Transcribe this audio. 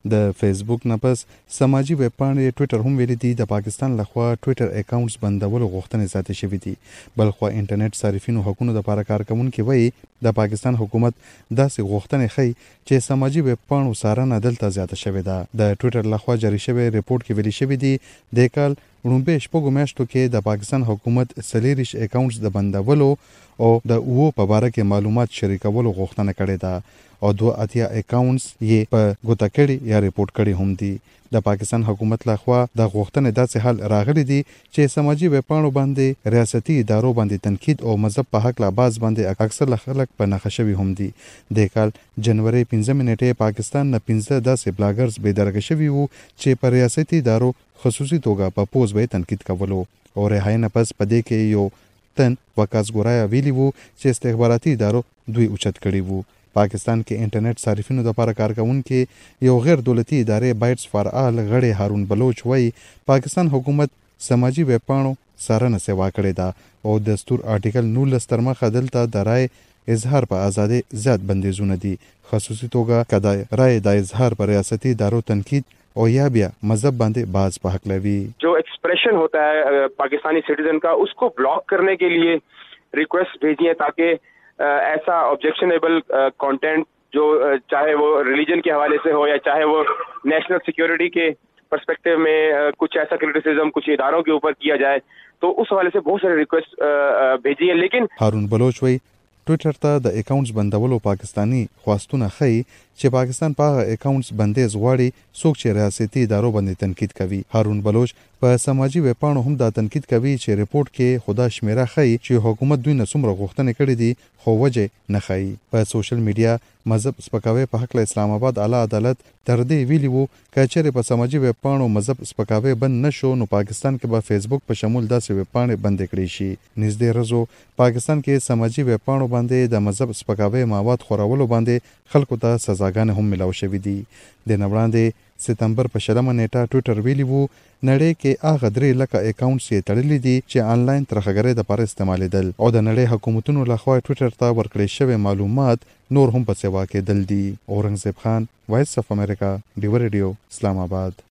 د فیسبوک نه پس سماجی ویب پاڼې ټوئیټر هم ویلي دي د پاکستان لخوا ټوئیټر اکاونټس بندولو غوښتنې زیاتې شوې دي. بلخوا انټرنیټ صارفینو حقوقو لپاره کارکونکي وایي د پاکستان حکومت داسې غوښتنې ښيي چې سماجی ویب پاڼو څارنه دلته زیاته شوې ده. د ټوئیټر لخوا جاری شوی ریپورت کې ویلي شوی دی د کال لومړی شپږو میاشتو کې د پاکستان حکومت 40 اکاونټس د بندولو او د په باره کې معلومات شریکولو غوښتنه کړې ده او 2 اکاونټس یې په ګوته کړي یا ریپورت کړي هم دي. د پاکستان حکومت لخوا د غوښتنې داسې حل راغلی دی چې سماجی ویب پاڼو باندې ریاستي ادارو باندې تنقید او مذهب په حق لا باز باندې اکثر خلک په نښه شوي هم دي. د کال جنوري 15 نیټې پاکستان نه 15 داسې بلاګرز بېدرګه شوي وو چې په ریاستي ادارو خصوصي توګه په پوز به تنقید کولو او رهایی نه پس په دې کې یو تن وکاس ګورایا ویلی وو چې استخباراتي ادارو دوی اوچت کړي وو. پاکستان کې انټرنیټ صارفینو لپاره کارکونکي یو غیر دولتي ادارې بایټس فار آل غړي هارون بلوچ وایي پاکستان حکومت سماجی ویب پاڼو څارنه سیوا کړې ده او دستور آرټیکل 19 تر مخه دلته د رای اظهار په ازادي زیات بندیزونه دي. خصوصي توګه کدا رای د اظهار پر ریاستي ادارو تنقید اور یا بیا مذہب باندھے باز پاک لوی جو ایکسپریشن ہوتا ہے پاکستانی سٹیزن کا اس کو بلاک کرنے کے لیے ریکویسٹ بھیجی ہے تاکہ ایسا آبجیکشنیبل کانٹینٹ جو چاہے وہ ریلیجن کے حوالے سے ہو یا چاہے وہ نیشنل سیکیورٹی کے پرسپیکٹو میں کچھ ایسا کرٹیسزم کچھ اداروں کے اوپر کیا جائے تو اس حوالے سے بہت سارے ریکویسٹ بھیجی ہے. لیکن هارون بلوچ وی ټوئیټر ته د اکاونټس بندولو پاکستانی خواستونه ښيي چې پاکستان په هغه اکاونټس بندیز غواړي څوک چې ریاستي ادارو باندې تنقید کوي. هارون بلوچ په سماجی ویب پاڼو هم دا تنقید کوي چې ریپورت کې خدا شمیره ښيي چې حکومت دوی نه څومره غوښتنې کړې دي خو وجه نه ښيي. په سوشل میډیا مذهب سپکاوی په حق له اسلام آباد اعلی عدالت تر دې ویلي وو کچېرې په سماجی ویب پاڼو مذهب سپکاوی بند نشو نو پاکستان کې به فیسبوک په شمول داسې ویب پاڼې بند کړي شي. نږدې ورځو پاکستان کې سماجی ویب پاڼو باندې د مذهب سپکاوی مواد خورولو باندې خلکو ته سزاګانې هم ملاو شوې دي. د نوړاندې ستمبر په 20 نیټه ټوئیټر ویلی وو نړۍ کې هغه 3 لکه اکاونټس یې تړلي دي چې آنلاین ترخګرۍ د لپاره استعمالېدل او د نړۍ حکومتونو لخوا ټوئیټر ته ورکړل شوی معلومات نور هم په سیوا کې دل دي. اورنګزیب خان، وایس اف امریکا، ډیو ریډیو، اسلام آباد.